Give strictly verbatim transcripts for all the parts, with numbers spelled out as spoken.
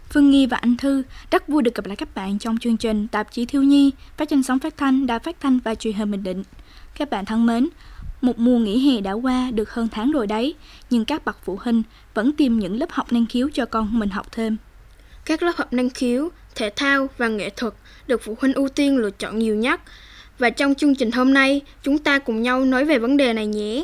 Phương Nghi và Anh Thư rất vui được gặp lại các bạn trong chương trình Tạp chí Thiếu nhi phát trên sóng phát thanh, đài phát thanh và truyền hình Bình Định. Các bạn thân mến, một mùa nghỉ hè đã qua được hơn tháng rồi đấy, nhưng các bậc phụ huynh vẫn tìm những lớp học năng khiếu cho con mình học thêm. Các lớp học năng khiếu, thể thao và nghệ thuật được phụ huynh ưu tiên lựa chọn nhiều nhất. Và trong chương trình hôm nay, chúng ta cùng nhau nói về vấn đề này nhé.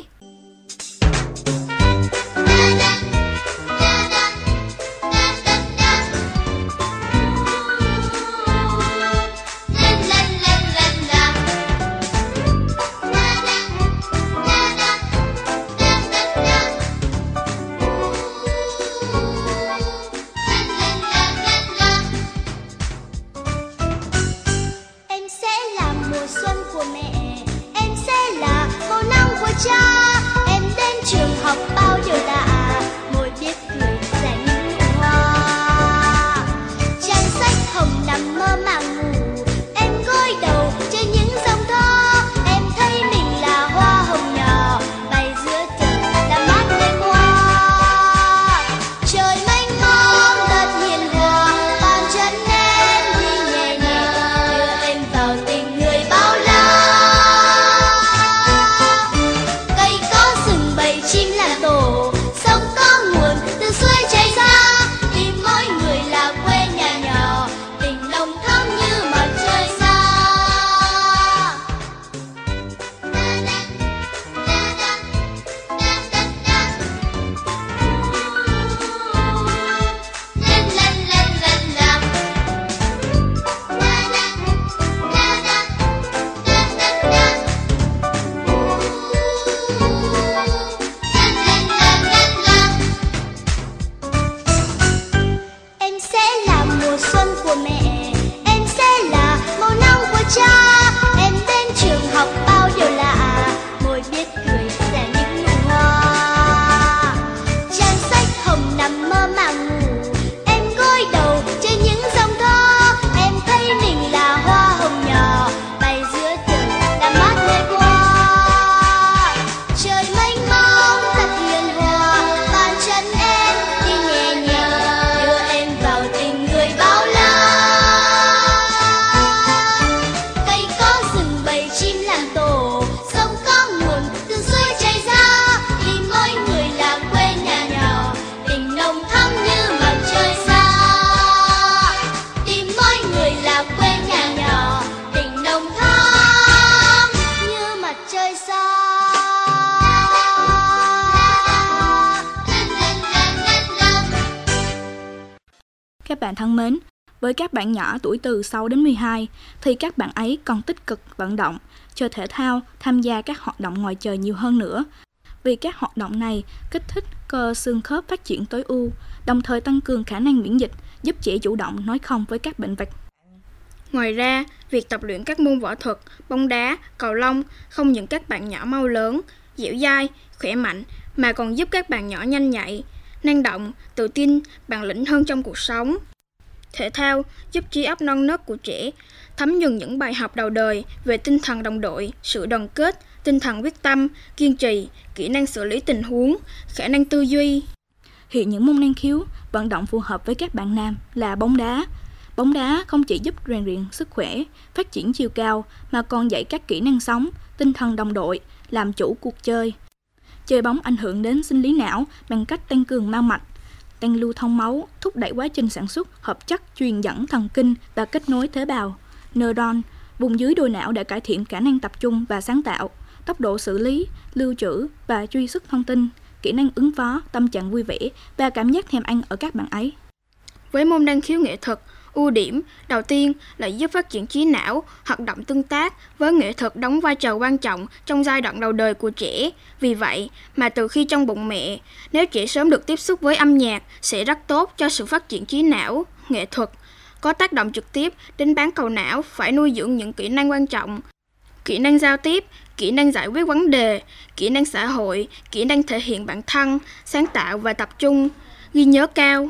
Các bạn thân mến, với các bạn nhỏ tuổi từ sáu đến mười hai thì các bạn ấy còn tích cực vận động, chơi thể thao, tham gia các hoạt động ngoài trời nhiều hơn nữa. Vì các hoạt động này kích thích cơ xương khớp phát triển tối ưu, đồng thời tăng cường khả năng miễn dịch, giúp trẻ chủ động nói không với các bệnh vặt. Ngoài ra, việc tập luyện các môn võ thuật, bóng đá, cầu lông không những các bạn nhỏ mau lớn, dẻo dai, khỏe mạnh mà còn giúp các bạn nhỏ nhanh nhạy, năng động, tự tin, bản lĩnh hơn trong cuộc sống. Thể thao giúp trí óc non nớt của trẻ thấm nhuần những bài học đầu đời về tinh thần đồng đội, sự đoàn kết, tinh thần quyết tâm, kiên trì, kỹ năng xử lý tình huống, khả năng tư duy. Hiện những môn năng khiếu vận động phù hợp với các bạn nam là bóng đá. Bóng đá không chỉ giúp rèn luyện sức khỏe, phát triển chiều cao mà còn dạy các kỹ năng sống, tinh thần đồng đội, làm chủ cuộc chơi. Chơi bóng ảnh hưởng đến sinh lý não bằng cách tăng cường mao mạch, tăng lưu thông máu, thúc đẩy quá trình sản xuất hợp chất truyền dẫn thần kinh và kết nối tế bào, neuron, vùng dưới đuôi não để cải thiện khả năng tập trung và sáng tạo, tốc độ xử lý, lưu trữ và truy xuất thông tin, kỹ năng ứng phó, tâm trạng vui vẻ và cảm giác thèm ăn ở các bạn ấy. Với môn năng khiếu nghệ thuật, ưu điểm đầu tiên là giúp phát triển trí não, hoạt động tương tác với nghệ thuật đóng vai trò quan trọng trong giai đoạn đầu đời của trẻ. Vì vậy mà từ khi trong bụng mẹ, nếu trẻ sớm được tiếp xúc với âm nhạc sẽ rất tốt cho sự phát triển trí não. Nghệ thuật có tác động trực tiếp đến bán cầu não, phải nuôi dưỡng những kỹ năng quan trọng: kỹ năng giao tiếp, kỹ năng giải quyết vấn đề, kỹ năng xã hội, kỹ năng thể hiện bản thân, sáng tạo và tập trung, ghi nhớ cao.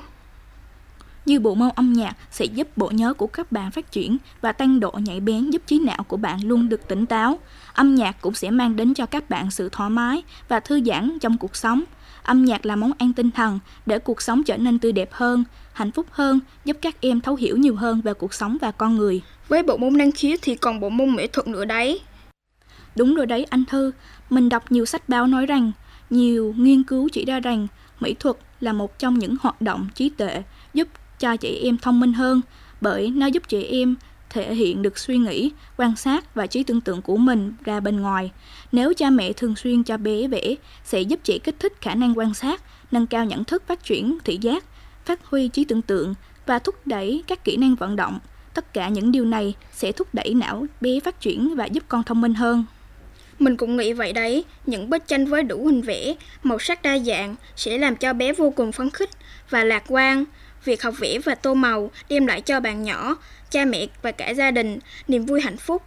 Như bộ môn âm nhạc sẽ giúp bộ nhớ của các bạn phát triển và tăng độ nhạy bén, giúp trí não của bạn luôn được tỉnh táo. Âm nhạc cũng sẽ mang đến cho các bạn sự thoải mái và thư giãn trong cuộc sống. Âm nhạc là món ăn tinh thần để cuộc sống trở nên tươi đẹp hơn, hạnh phúc hơn, giúp các em thấu hiểu nhiều hơn về cuộc sống và con người. Với bộ môn năng khiếu thì còn bộ môn mỹ thuật nữa đấy. Đúng rồi đấy anh Thư, mình đọc nhiều sách báo nói rằng, nhiều nghiên cứu chỉ ra rằng mỹ thuật là một trong những hoạt động trí tuệ giúp cho trẻ em thông minh hơn, bởi nó giúp trẻ em thể hiện được suy nghĩ, quan sát và trí tưởng tượng của mình ra bên ngoài. Nếu cha mẹ thường xuyên cho bé vẽ, sẽ giúp trẻ kích thích khả năng quan sát, nâng cao nhận thức, phát triển thị giác, phát huy trí tưởng tượng và thúc đẩy các kỹ năng vận động. Tất cả những điều này sẽ thúc đẩy não bé phát triển và giúp con thông minh hơn. Mình cũng nghĩ vậy đấy, những bức tranh với đủ hình vẽ, màu sắc đa dạng sẽ làm cho bé vô cùng phấn khích và lạc quan. Việc học vẽ và tô màu đem lại cho bạn nhỏ, cha mẹ và cả gia đình niềm vui hạnh phúc.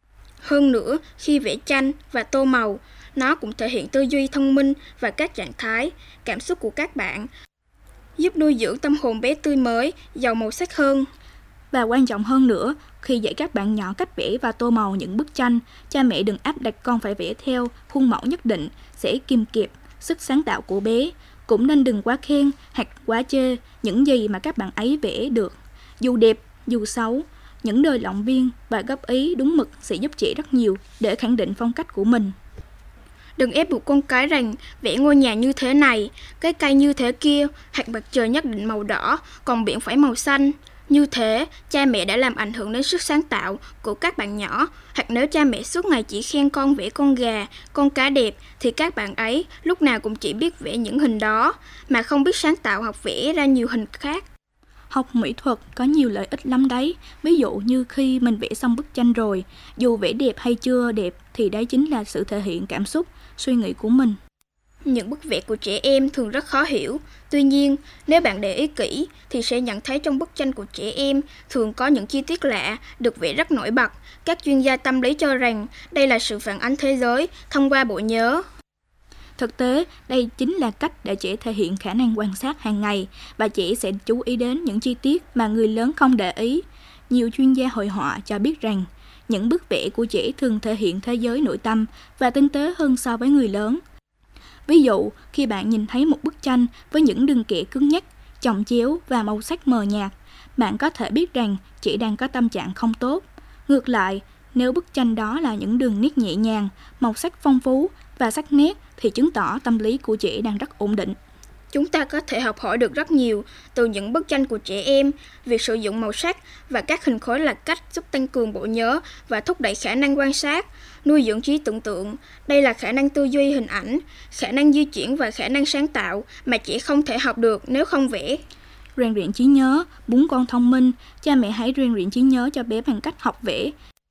Hơn nữa, khi vẽ tranh và tô màu, nó cũng thể hiện tư duy thông minh và các trạng thái, cảm xúc của các bạn, giúp nuôi dưỡng tâm hồn bé tươi mới, giàu màu sắc hơn. Và quan trọng hơn nữa, khi dạy các bạn nhỏ cách vẽ và tô màu những bức tranh, cha mẹ đừng áp đặt con phải vẽ theo khuôn mẫu nhất định, sẽ kìm kẹp sức sáng tạo của bé. Cũng nên đừng quá khen hoặc quá chê những gì mà các bạn ấy vẽ được. Dù đẹp, dù xấu, những lời động viên và góp ý đúng mực sẽ giúp trẻ rất nhiều để khẳng định phong cách của mình. Đừng ép buộc con cái rằng vẽ ngôi nhà như thế này, cái cây như thế kia, hoặc mặt trời nhất định màu đỏ, còn biển phải màu xanh. Như thế, cha mẹ đã làm ảnh hưởng đến sức sáng tạo của các bạn nhỏ. Hoặc nếu cha mẹ suốt ngày chỉ khen con vẽ con gà, con cá đẹp, thì các bạn ấy lúc nào cũng chỉ biết vẽ những hình đó, mà không biết sáng tạo học vẽ ra nhiều hình khác. Học mỹ thuật có nhiều lợi ích lắm đấy. Ví dụ như khi mình vẽ xong bức tranh rồi, dù vẽ đẹp hay chưa đẹp thì đấy chính là sự thể hiện cảm xúc, suy nghĩ của mình. Những bức vẽ của trẻ em thường rất khó hiểu. Tuy nhiên, nếu bạn để ý kỹ thì sẽ nhận thấy trong bức tranh của trẻ em thường có những chi tiết lạ, được vẽ rất nổi bật. Các chuyên gia tâm lý cho rằng đây là sự phản ánh thế giới thông qua bộ nhớ. Thực tế, đây chính là cách để trẻ thể hiện khả năng quan sát hàng ngày và trẻ sẽ chú ý đến những chi tiết mà người lớn không để ý. Nhiều chuyên gia hội họa cho biết rằng những bức vẽ của trẻ thường thể hiện thế giới nội tâm và tinh tế hơn so với người lớn. Ví dụ, khi bạn nhìn thấy một bức tranh với những đường kẻ cứng nhắc, chồng chéo và màu sắc mờ nhạt, bạn có thể biết rằng trẻ đang có tâm trạng không tốt. Ngược lại, nếu bức tranh đó là những đường nét nhẹ nhàng, màu sắc phong phú và sắc nét thì chứng tỏ tâm lý của trẻ đang rất ổn định. Chúng ta có thể học hỏi được rất nhiều từ những bức tranh của trẻ em. Việc sử dụng màu sắc và các hình khối là cách giúp tăng cường bộ nhớ và thúc đẩy khả năng quan sát, nuôi dưỡng trí tưởng tượng. Đây là khả năng tư duy hình ảnh, khả năng di chuyển và khả năng sáng tạo mà trẻ không thể học được nếu không vẽ. Rèn luyện trí nhớ, muốn con thông minh, cha mẹ hãy rèn luyện trí nhớ cho bé bằng cách học vẽ.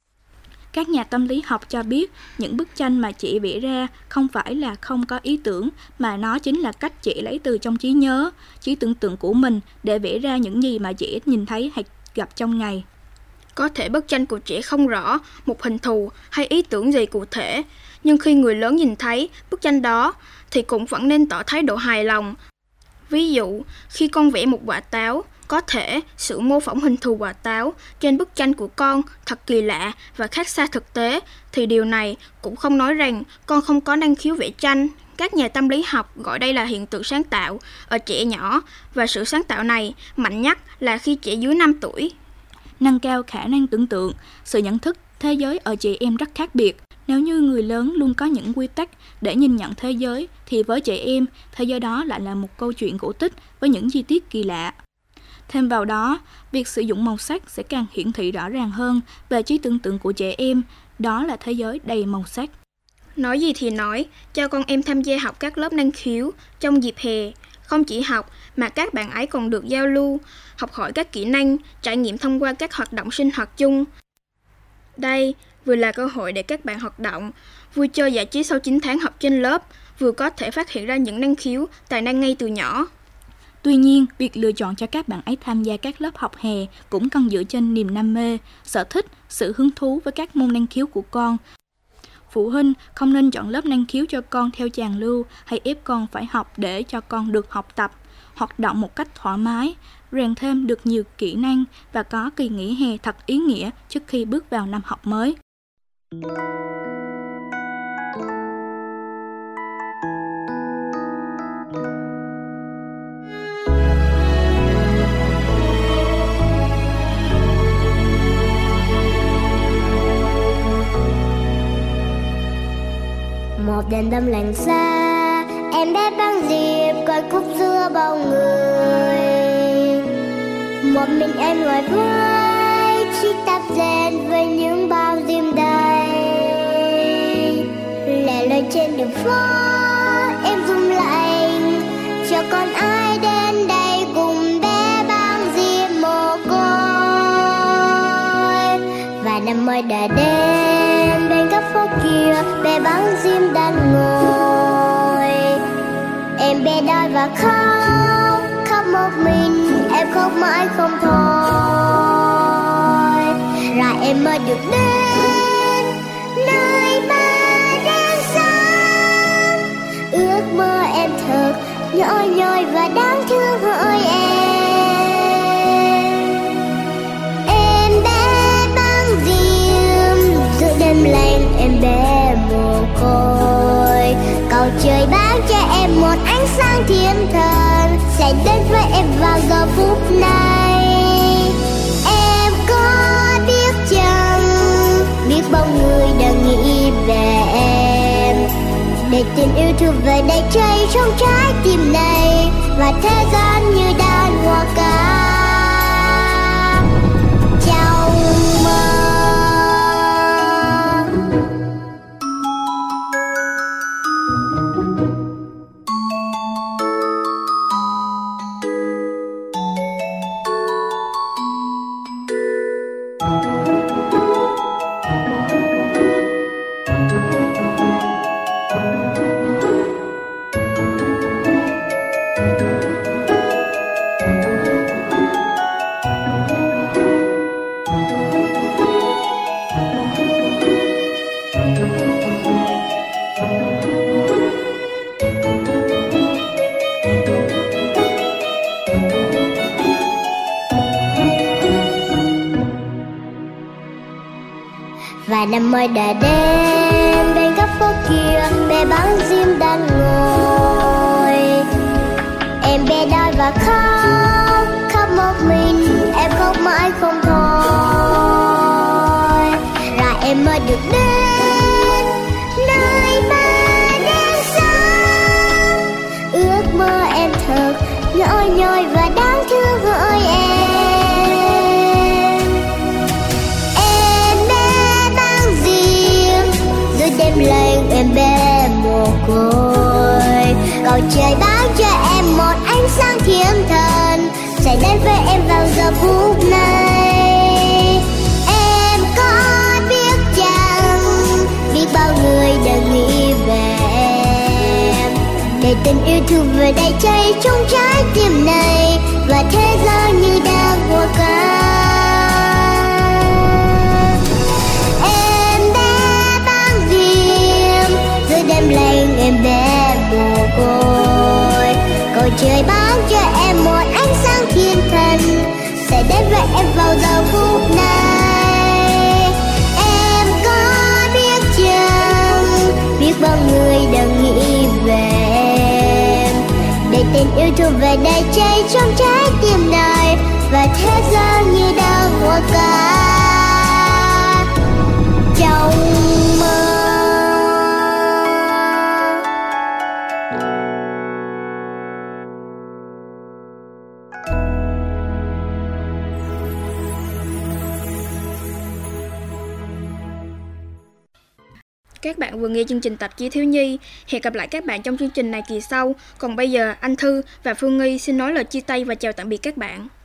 Các nhà tâm lý học cho biết những bức tranh mà trẻ vẽ ra không phải là không có ý tưởng, mà nó chính là cách trẻ lấy từ trong trí nhớ, trí tưởng tượng của mình để vẽ ra những gì mà trẻ nhìn thấy hay gặp trong ngày. Có thể bức tranh của trẻ không rõ một hình thù hay ý tưởng gì cụ thể, nhưng khi người lớn nhìn thấy bức tranh đó thì cũng vẫn nên tỏ thái độ hài lòng. Ví dụ, khi con vẽ một quả táo, có thể sự mô phỏng hình thù quả táo trên bức tranh của con thật kỳ lạ và khác xa thực tế, thì điều này cũng không nói rằng con không có năng khiếu vẽ tranh. Các nhà tâm lý học gọi đây là hiện tượng sáng tạo ở trẻ nhỏ, và sự sáng tạo này mạnh nhất là khi trẻ dưới năm tuổi. Nâng cao khả năng tưởng tượng, sự nhận thức thế giới ở trẻ em rất khác biệt. Nếu như người lớn luôn có những quy tắc để nhìn nhận thế giới, thì với trẻ em, thế giới đó lại là một câu chuyện cổ tích với những chi tiết kỳ lạ. Thêm vào đó, việc sử dụng màu sắc sẽ càng hiển thị rõ ràng hơn về trí tưởng tượng của trẻ em, đó là thế giới đầy màu sắc. Nói gì thì nói, cho con em tham gia học các lớp năng khiếu trong dịp hè. Không chỉ học mà các bạn ấy còn được giao lưu, học hỏi các kỹ năng, trải nghiệm thông qua các hoạt động sinh hoạt chung. Đây vừa là cơ hội để các bạn hoạt động, vui chơi giải trí sau chín tháng học trên lớp, vừa có thể phát hiện ra những năng khiếu, tài năng ngay từ nhỏ. Tuy nhiên, việc lựa chọn cho các bạn ấy tham gia các lớp học hè cũng cần dựa trên niềm đam mê, sở thích, sự hứng thú với các môn năng khiếu của con. Phụ huynh không nên chọn lớp năng khiếu cho con theo trào lưu hay ép con phải học để cho con được học tập, hoạt động một cách thoải mái, rèn thêm được nhiều kỹ năng và có kỳ nghỉ hè thật ý nghĩa trước khi bước vào năm học mới. đèn đâm lành xa, em bé băng diệp coi khúc giữa bao người. Một mình em ngồi với chiếc tạp dệt với những bao diêm đầy. Lẻ loi trên đường phố em rung lạnh, chờ con ai đến đây cùng bé băng diêm mồ côi. Và năm mới đã đến bên góc phố kia, bé băng diêm đang ngồi. Em bé đói và khóc, khóc một mình, em khóc mãi không thôi. Rồi em mới được đến nơi ba đang sống. Ước mơ em thật nhỏ nhoi và đáng thương hỡi em. Em bé băng diêm giữa đêm lạnh, em bé mồ côi. Cầu trời ban cho em một ánh sáng thiên thần sẽ đến với em vào giờ phút này. Em có biết chăng, biết bao người đang nghĩ về em, để tình yêu thương về đây cháy trong trái tim này, và thế gian như đàn hoa ca trong mơ. Và năm mới đã đến bên góc phố kia, bé băng diêm đang ngồi. Em bé đói và khóc, khóc một mình, em khóc mãi không thôi. Rồi em mới được đến nơi ba đang sống. Ước mơ em thật nhỏ nhoi và đáng thương hỡi em. Đêm lạnh em bé mồ côi, cầu trời ban cho em một ánh sáng thiên thần sẽ đến với em vào giờ phút này. Em có biết chăng, biết bao người đang nghĩ về em, để tình yêu thương về đây cháy trong trái tim này, và thế gian như đang hoa ca. Đêm lạnh em bé mồ côi, cầu trời ban cho em một ánh sáng thiên thần sẽ đến với em vào giờ phút này. Em có biết chăng, biết bao người đang nghĩ về em, để tình yêu thương về đây cháy trong trái tim này, và thế gian như đang hoa ca trong mơ. Các bạn vừa nghe chương trình tạp chí thiếu nhi. Hẹn gặp lại các bạn trong chương trình này kỳ sau. Còn bây giờ, anh Thư và Phương Nghi xin nói lời chia tay và chào tạm biệt các bạn.